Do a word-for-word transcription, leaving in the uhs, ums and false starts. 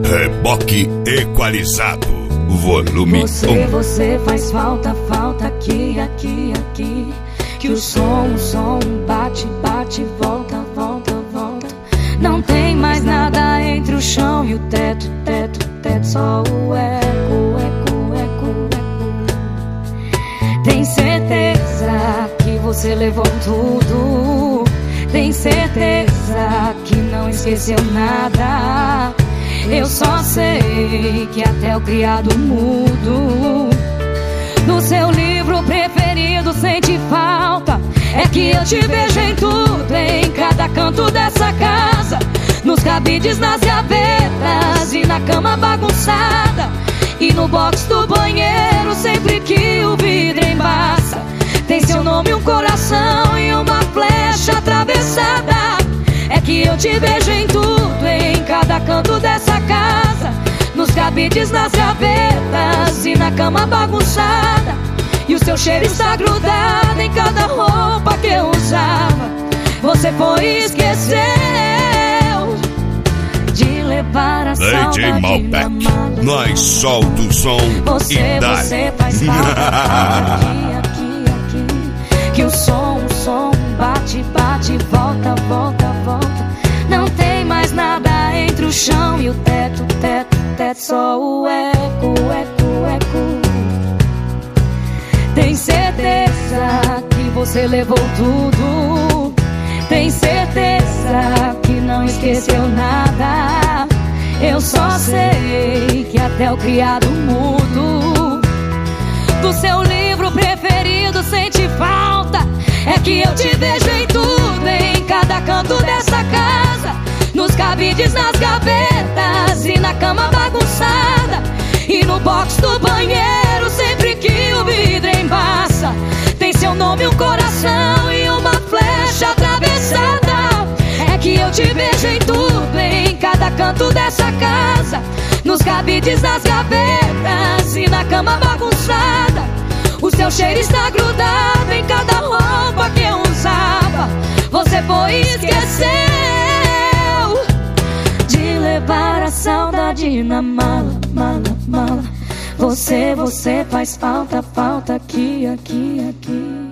Reboque equalizado, volume Você, um. você faz falta, falta aqui, aqui, aqui. Que o som, o som bate, bate, volta, volta, volta. Não tem mais nada entre o chão e o teto, teto, teto. Só o eco, eco, eco, eco. Tem certeza que você levou tudo? Tem certeza que não esqueceu nada? Eu só sei que até o criado mudo do seu livro preferido sente falta. É que eu te vejo em tudo, em cada canto dessa casa, nos cabides, nas gavetas e na cama bagunçada, e no box do banheiro sempre que o vidro embaça. Tem seu nome, um coração e uma flecha atravessada. É que eu te vejo em tudo, em cada canto dessa casa, nos cabides, nas gavetas e na cama bagunçada, e o seu cheiro está grudado em cada roupa que eu usava. Você foi e esqueceu de levar a D J saudade Malbec, na mala. nós solta o som Você, e dá. você faz falta aqui, aqui, aqui. Que o som, o som bate, bate, volta, volta, volta. Não tem mais nada entre o chão e o teto, teto, teto. Só o eco, eco, eco. Tem certeza que você levou tudo? Tem certeza que não esqueceu nada? Eu só sei que até o criado mudo do seu livro preferido sente falta. É que eu te vejo em tudo, em cada canto dessa casa, nos cabides, nas gavetas e na cama bagunçada, e no box do banheiro sempre que o vidro embaça. Tem seu nome, um coração e uma flecha atravessada. É que eu te vejo em tudo, em cada canto dessa casa, nos cabides, nas gavetas e na cama bagunçada. O seu cheiro está grudado em cada roupa que eu usava. Você foi e esqueceu de levar a saudade na mala, mala, mala. Você, você faz falta, falta aqui, aqui, aqui.